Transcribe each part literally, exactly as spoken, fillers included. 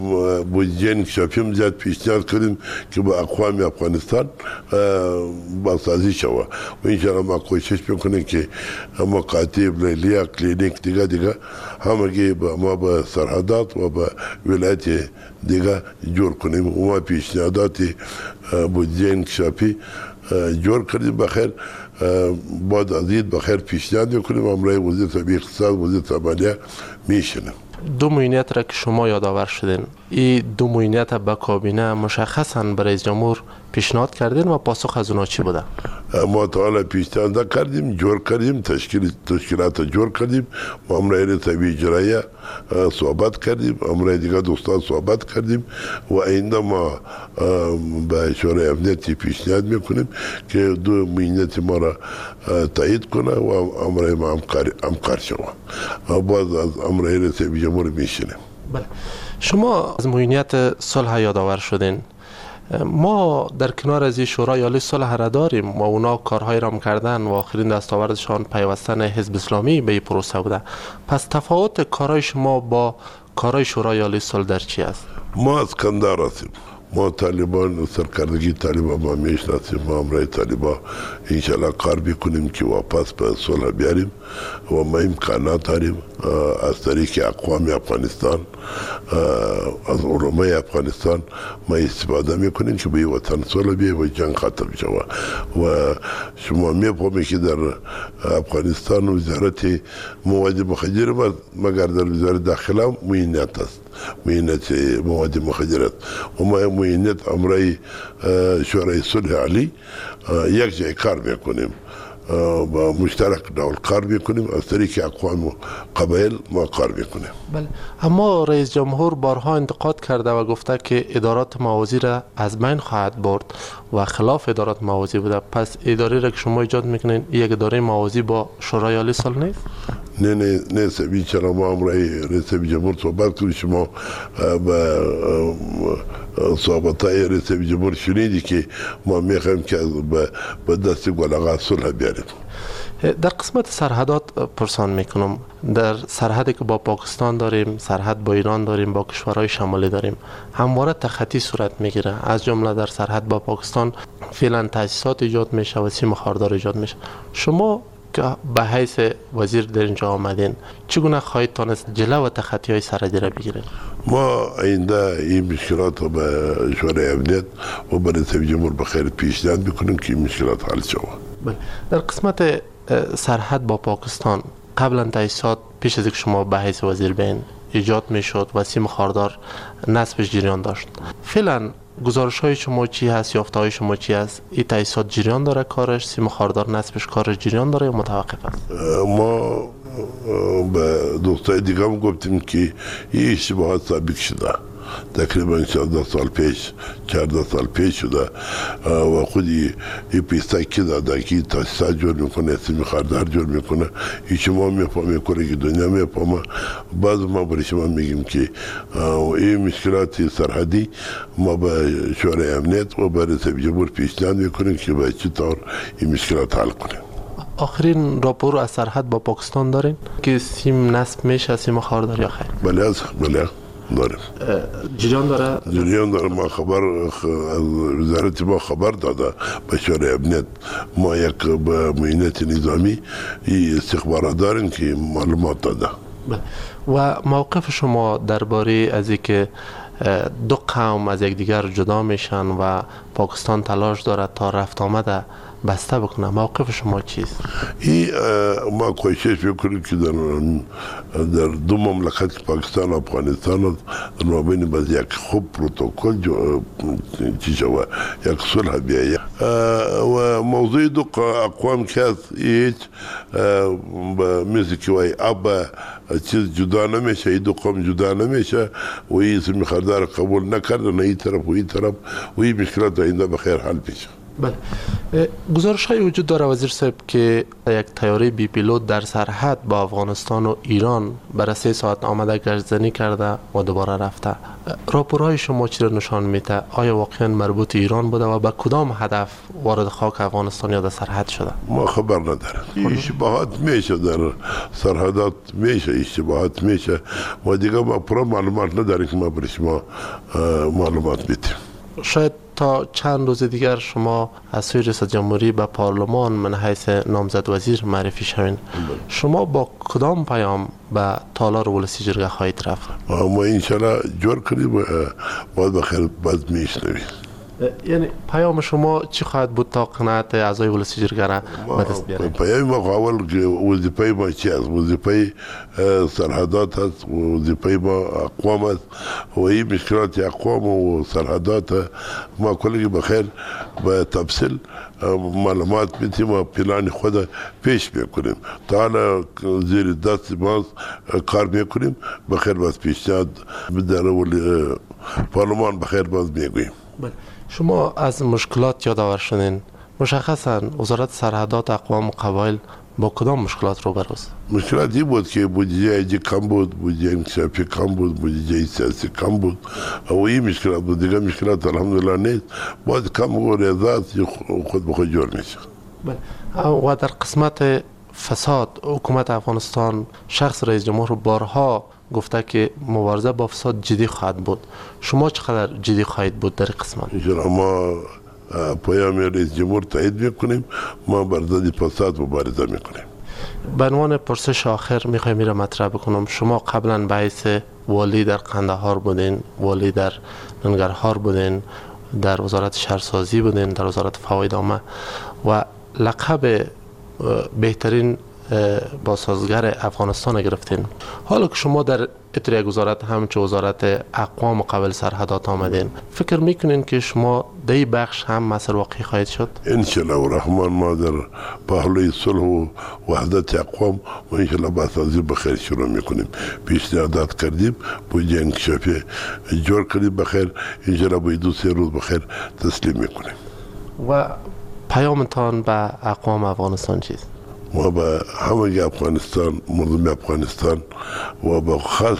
بودجه انکشافی هم زیاد پیشنهاد کردیم که با اقوام افغانستان بازسازی شود و انشاءالله ما کوشش میکنیم که مکاتب لیلیا کلینیک دیگه دیگه همگی با ما با سرحدات و با ولایت دیگه جور کنیم و ما پیشنهادات بودجه انکشافی جور کردیم بخیر بعد از این بخیر پیشنهاد میکنیم امروز وزیر طبیعی اقتصاد وزیر مالیه میشنم. دو معینیت را که شما یادآور شدین این دو معینیت به کابینه مشخصا به رئیس جمهور پیشنهاد کردین و پاسخ از اونا چی بوده؟ ما تا حالا پیشنهاد کردیم جور کردیم تشکیل تشکیلات جور کردیم و امروز رئیس اجرایی صحبت کردیم امروز دیگه دوستان صحبت کردیم و آینده ما به شورای امنیتی پیشنهاد میکنیم که دو معینیت ما را تایید کنه و امروز ما همکار شوه و بعد از امروز رئیس جمهور میشنیم. بله شما از معینیت صلح یادآور شدین. ما در کنار از این شورای عالی صلح را داریم و اونا کارهای را کردن و آخرین دستاوردشان پیوستن حزب اسلامی به این پروسه بوده. پس تفاوت کارهای شما با کارهای شورای عالی صلح در چی است؟ ما از کندهار هستیم. ما طالبان سرکردگی طالبان ما میشناسیم. ما امروز طالبان انشالله کار بکنیم که واپس به صلح بیاریم و ما امکانات داریم از طریق اقوام افغانستان از علمای افغانستان ما استفاده میکنیم که به وطن صلح بیاییم و جنگ ختم شود و شما میفهمید که در افغانستان وزارت مواد مخدر مگر در وزارت داخله معینیت است معینیت مواد مخدر است و ما معینیت امروز شورای صلح عالی یک جای کار میکنیم با مشترک دول کار میکنیم از طریق اقوام و قبایل ما کار میکنیم. بله اما رئیس جمهور بارها انتقاد کرده و گفته که ادارات موازی را از بین خواهد برد و خلاف ادارات موازی بوده. پس اداره را که شما ایجاد میکنین یک اداره موازی با شورای عالی صلح نیست؟ نه نه نه سبی چرا ما امروز رئیس جمهور صحبت کنیم شما با صحبت های رئیس جمهور شنیدی که ما میخوایم که به دست گل آقا صلح بیاریم. در قسمت سرحدات پرسان میکنم. در سرحدی که با پاکستان داریم، سرحد با ایران داریم، با کشورهای شمالی داریم، همواره تخطی صورت میگیره. از جمله در سرحد با پاکستان فعلا تاسیسات ایجاد میشه و سیم خاردار ایجاد میشه. شما که به حیث وزیر در اینجا آمدین چگونه خواهید تانست جلو و تخطی های سرحدی را بگیرید؟ ما آینده این مشکلات رو به شورای امنیت و به رئیس جمهور بخیر پیشنهاد میکنیم که این مشکلات حل شود. بله. در قسمت سرحد با پاکستان قبلا تاسیسات پیش از اینکه شما به حیث وزیر بین ایجاد میشد و سیم خاردار نصبش جریان داشت. فعلا گزارش های شما چی هست؟ یافته های شما چی هست؟ این تاسیسات جریان داره کارش؟ سیم خاردار نصبش کارش جریان داره یا متوقف است؟ ما به دوستای دیگه هم گفتیم که این اشتباهات ثابت شده. تقریبا چهارده سال پیش چهارده سال پیش شده و خودی این پیسته که داده که تاسیسات جور میکنه سیم خاردار جور میکنه این شما میفهمه کنه که دنیا میفهمه. بعض ما برای شما میگیم که این مشکلات سرحدی ما به شورای امنیت و به رئیس جمهور پیشنهاد میکنیم که به چه طور این مشکلات حل کنیم. آخرین راپور از سرحد با پاکستان دارین که سیم نصب میشه سیم خاردار یا خیر؟ بله از بله داریم. جریان داره؟ جریان داره. ما خبر از وزارت ما خبر داده به شورای امنیت ما یک به معینت نظامی استخبارات داریم که معلومات داده. و موقف شما درباره از اینکه دو قوم از یکدیگر جدا میشن و پاکستان تلاش داره تا رفت آمده بسته بکنه، موقف شما چیست؟ این ما کوشش میکنیم که در در دو مملکت پاکستان و افغانستان در مابین باز یک خوب پروتکل چی شود یک صلح بیاید و موضوع دو اقوام که هست هیچ مثل که وای اب چیز جدا نمیشه، این دو قوم جدا نمیشه و این سیم خاردار قبول نکردن این طرف و این طرف و این مشکلات آینده بخیر حل بشه. بله. گزارش های وجود داره وزیر صاحب که یک طیاره بی پیلوت در سرحد با افغانستان و ایران برای سه ساعت آمده گشتزنی کرده و دوباره رفته. راپورهای شما چی را نشان میده؟ آیا واقعا مربوط ایران بوده و به کدام هدف وارد خاک افغانستان یا در سرحد شده؟ ما خبر نداریم. اشتباهات میشه در سرحدات، میشه اشتباهات میشه. ما دیگه ما پرا معلومات نداریم که ما برای شما معلومات میدیم. شاید تا چند روز دیگر شما از سوی رئیس جمهوری به پارلمان من حیث نامزد وزیر معرفی شوین. شما با کدام پیام به تالار ولسی جرگه خواهید رفت؟ ما انشالله جور کنیم باید بخیر باید میشنویم. یعنی پیام شما چی خواهد بود تا قناعت اعضای ولسی جرگه را به دست بیارید؟ پیام ما اول که وظیفه ما چی است؟ وظیفه سرحدات است، وظیفه ما اقوام است و این مشکلات اقوام و سرحدات ما کلی بخیر به تفصیل معلومات میتیم و پلان خود پیش میکنیم. تا حالا زیر دست ما کار میکنیم، بخیر باز پیشنهاد در پارلمان بخیر باز میگوییم. شما از مشکلات یادآور شدین. مشخصا وزارت سرحدات اقوام و قبایل با کدام مشکلات روبروست؟ مشکلات این بود که بودجه ایجی کم بود، بودجه انکشافی کم بود، بودجه سیاسی کم بود و این مشکلات بود. دیگه مشکلات الحمدلله نیست. باید کم و ریاضات خود به خود جور میشه. و در قسمت فساد حکومت افغانستان شخص رئیس جمهور بارها گفته که مبارزه با فساد جدی خواهد بود. شما چقدر جدی خواهید بود در قسمت؟ انشاءالله ما پیام رئیس جمهور تایید میکنیم، ما بر ضد فساد مبارزه میکنیم. به عنوان پرسش آخر میخوایم میره مطرح بکنم. شما قبلا به حیث والی در قندهار بودین، والی در ننگرهار بودین، در وزارت شهرسازی بودین، در وزارت فواید عامه و لقب بهترین بازسازگر افغانستان گرفتین. حالا که شما در اتر یک وزارت همچون وزارت اقوام و قبایل سرحدات آمدین، فکر میکنین که شما در این بخش هم مسئول واقعی خواهید شد؟ انشالله و رحمان ما در پهلوی صلح و وحدت اقوام و انشالله بازسازی بخیر شروع میکنیم. پیشنهادات کردیم، بودجه انکشافی جور کردیم بخیر، انشالله باید دو سه روز بخیر تسلیم میکنیم. و پیامتان به اقوام افغانستان چیست؟ ما به همه افغانستان، مردم افغانستان و به خاص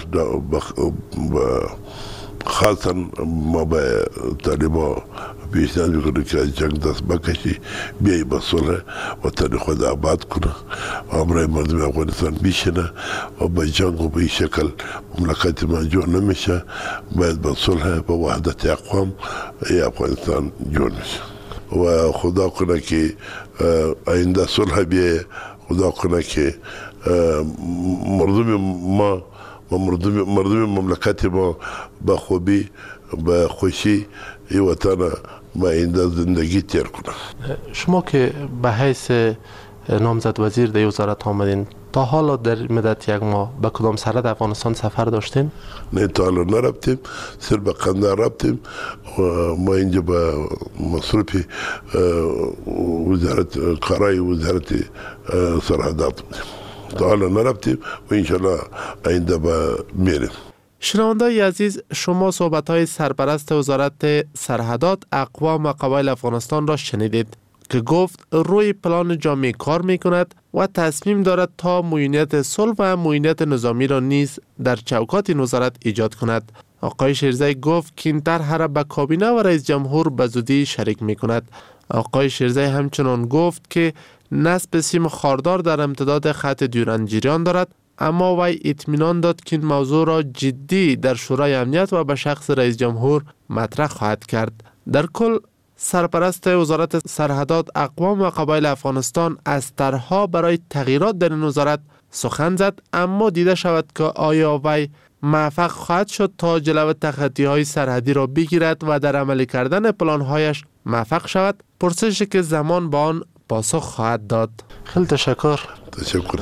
خاصا ما به طالبا پیشنهاد میکنیم که از جنگ دست بکشی، بیایی به صلح و تن خود آباد کنه و امرای مردم افغانستان بیشنه و به جنگ و به این شکل مملکت ما جور نمیشه. باید به صلح به وحدت اقوام ای افغانستان جور میشه و خدا کنه که آینده صلح بیه. خدا کنه که مردم ما و مردم, مردم مملکت ما به خوبی به خوشی ای وطن با آینده زندگی تیر کنه. شما که به حیث نامزد وزیر در وزارت آمدین، تا حالا در مدت یک ماه به کدام سرحد افغانستان سفر داشتین؟ نه تا حالا نرفتیم، صرف به قندهار رفتیم و ما اینجا به مصروف وزارت کارای وزارت سرحدات بودیم. تا حالا نرفتیم و انشالله آینده به میریم. شنونده‌های عزیز، شما صحبت‌های سرپرست وزارت سرحدات اقوام و قبایل افغانستان را شنیدید که گفت روی پلان جامع کار میکند و تصمیم دارد تا معینیت صلح و معینیت نظامی را نیز در چوکات این وزارت ایجاد کند. آقای شیرزی گفت که این طرح را به کابینه و رئیس جمهور به زودی شریک میکند. آقای شیرزی همچنان گفت که نصب سیم خاردار در امتداد خط دیورند جریان دارد، اما وی اطمینان داد که این موضوع را جدی در شورای امنیت و به شخص رئیس جمهور مطرح خواهد کرد. در کل سرپرست وزارت سرحدات اقوام و قبایل افغانستان از طرح‌ها برای تغییرات در این وزارت سخن زد، اما دیده شود که آیا وی موفق خواهد شد تا جلو تخطی‌های سرحدی را بگیرد و در عملی کردن پلان‌هایش موفق شود؟ پرسشی که زمان با آن پاسخ خواهد داد. خیلی تشکر. تشکر.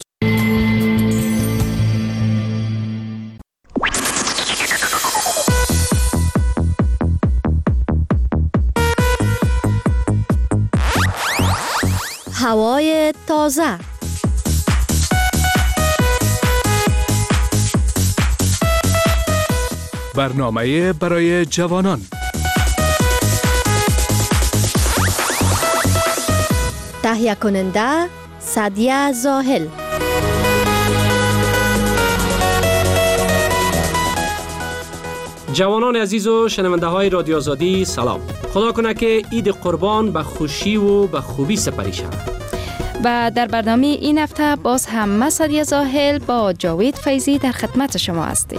هوای تازه. برنامه برای جوانان. تهیه کننده سعدیه زاهل. جوانان عزیز و شنونده های رادیو آزادی سلام. خدا کنه که عید قربان به خوشی و به خوبی سپری شود. و در برنامه این هفته باز هم من سعدیه زاهل با جاوید فیضی در خدمت شما هستیم.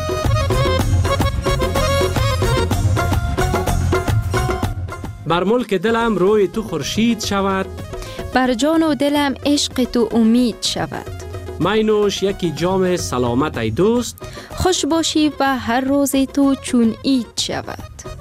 بر ملک دلم روی تو خورشید شود، بر جان و دلم عشق تو امید شود. می نوش یکی جام سلامت ای دوست، خوش باشی و هر روز تو چون عید شود.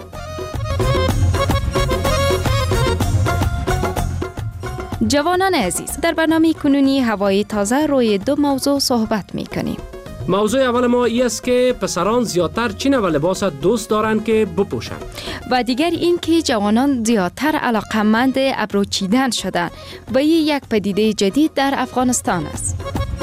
جوانان عزیز، در برنامه کنونی هوای تازه روی دو موضوع صحبت می کنیم. موضوع اول ما ای است که پسران زیادتر چین و لباس دوست دارند که بپوشند. و دیگر این که جوانان زیادتر علاقمند ابرو چیدن شدند و این یک پدیده جدید در افغانستان است.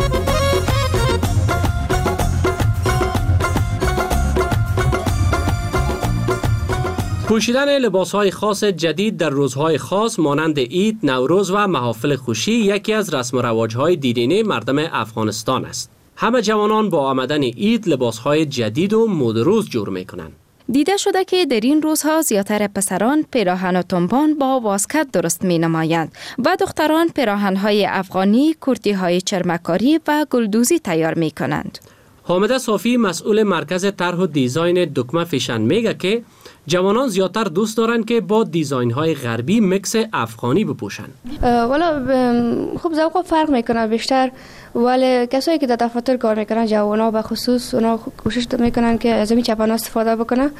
پوشیدن لباس‌های خاص جدید در روزهای خاص مانند عید، نوروز و محافل خوشی یکی از رسم و رواج‌های دیرینه مردم افغانستان است. همه جوانان با آمدن عید لباس‌های جدید و مدروز جور می‌کنند. دیده شده که در این روزها زیادتر پسران پیراهن و تنبان با واسکت درست می نمایند و دختران پیراهن‌های افغانی، کرتی‌های چرمکاری و گلدوزی تیار می کنند. حامده صافی مسئول مرکز طرح و دیزاین دکمه فیشن میگه که جوانان زیادتر دوست دارند که با دیزاین‌های غربی میکس افغانی بپوشند. والا خوب ذوق فرق میکنه بیشتر، ولی کسایی که در دفاتر کار میکنن جوانا به خصوص اونا کوشش میکنن که از این چپانا استفاده بکنن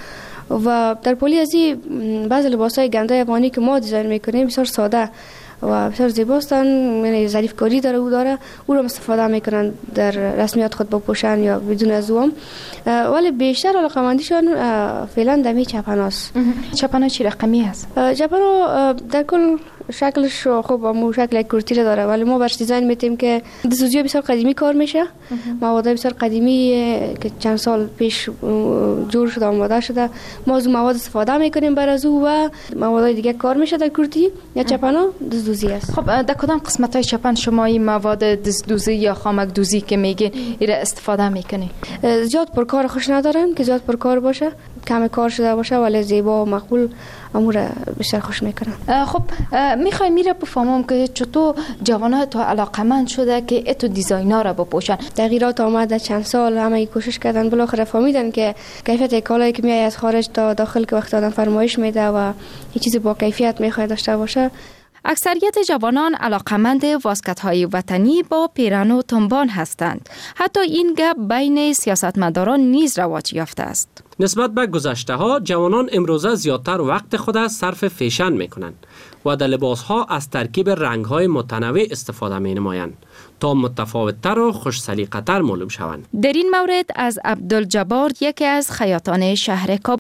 و در پولی از این بعضی لباسای گنده افغانی که ما دیزاین میکنیم بسیار ساده و بسیار زیباستن، یعنی ظریف کاری داره او داره او رو استفاده میکنن در رسمیات خود بپوشن یا بدون از اون، ولی بیشتر علاقه‌مندیشون فعلا دمی چپناست. چپنا چی رقمی هست؟ چپنا در کل شکلش خوب همون شکل کرتی داره، ولی ما برش دیزاین میتیم که دستوزی بسیار قدیمی کار میشه، مواد بسیار قدیمی که چند سال پیش جور شده آماده شده، ما از مواد استفاده میکنیم بر از او و مواد دیگه کار میشه در کرتی یا چپنا دستوزی است. خب در کدام قسمت های چپن شما این مواد دستوزی یا خامک دوزی که میگین ایره استفاده میکنین؟ زیاد پرکار خوش ندارن که زیاد پرکار باشه، کم کار شده باشه ولی زیبا و مقبول امور بسیار خوش میکنن. خب میخوای میره بفهمم که چطور جوانای تو علاقمند شده که اتو دیزاینا را بپوشن. تغییرات آمد چند سال همه کوشش کردن، بالاخره فهمیدن که کیفیت کالایی که میای از خارج تا داخل که وقت آدم فرمایش میده و یه چیز با کیفیت میخواد داشته باشه. اکثریت جوانان علاقمند واسکت‌های وطنی با پیرهن و تنبان هستند. حتی این گپ بین سیاستمداران نیز رواج یافته است. نسبت به گذشته ها جوانان امروزه زیادتر وقت خود صرف فیشن می کنند و در لباس ها از ترکیب رنگ های متنوع استفاده می نمایند تا متفاوت‌تر و خوش سلیقه‌تر معلوم شوند. در این مورد از عبدالجبار یکی از خیاطان شهر کابل